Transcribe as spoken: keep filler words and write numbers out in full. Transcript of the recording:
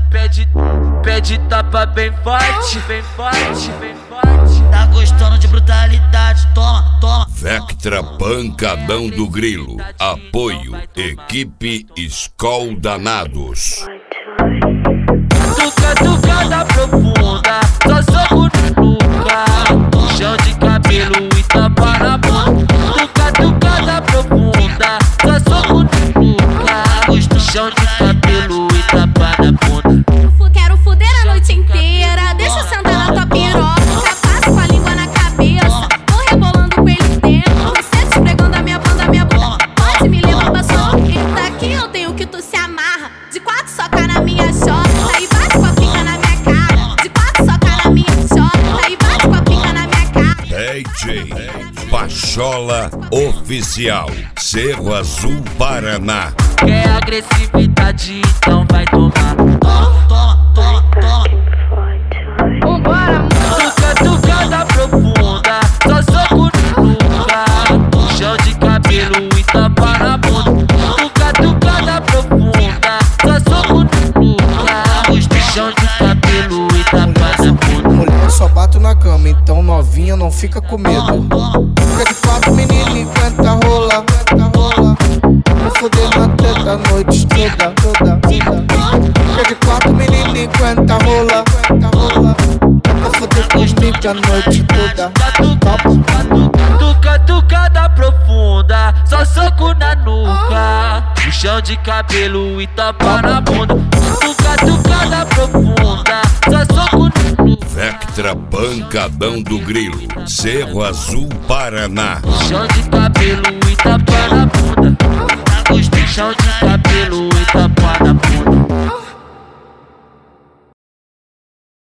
pede, pede tapa bem forte, bem forte, bem forte. Tá gostando de brutalidade, toma, toma. Vectra Pancadão do Grilo. Apoio Equipe Skol Danados. Tuca, tucada profunda, só soco na nuca, chão de cabelo e tapa na bunda. Tuca, tucada profunda, só soco na nuca, chão de cabelo e tapa na bunda. Quero fuder a noite inteira, deixa eu sentar na tua piroca, passo com a língua na cabeça, vou rebolando com ele dentro, você te esfregando a minha bunda, minha bunda, pode me levar pra sua eita, aqui eu tenho que tu se amarra, de quatro soca na minha chota, aí bate com a pica na minha cara, de quatro soca na minha chota, aí bate com a pica na minha cara. D J Pachola Oficial, Cerro Azul, Paraná. Quer agressividade, então vai tomar. Toma, toma, toma. Vambora, Tuca, tucada profunda, só soco na nuca, chão de cabelo e tapa na bunda. Tuca, tucada profunda, só soco na nuca, chão de cabelo e tapa na bunda. Mulher, eu só bato na cama, então novinha não fica com medo. Fica de quatro, menino, enquanto rola, rola. Vou foder na teta a noite toda, toda, toda. Fica de quatro, menino, enquanto rola, rola. Vou foder comigo a noite toda. Tuca, tucada profunda, só soco na nuca, puxão de cabelo e tapa na bunda. Tuca, tucada profunda, só soco na nuca, Vectra Pancadão do Grilo, Cerro Azul, Paraná. puxão de cabelo e tapa na bunda. Puxão de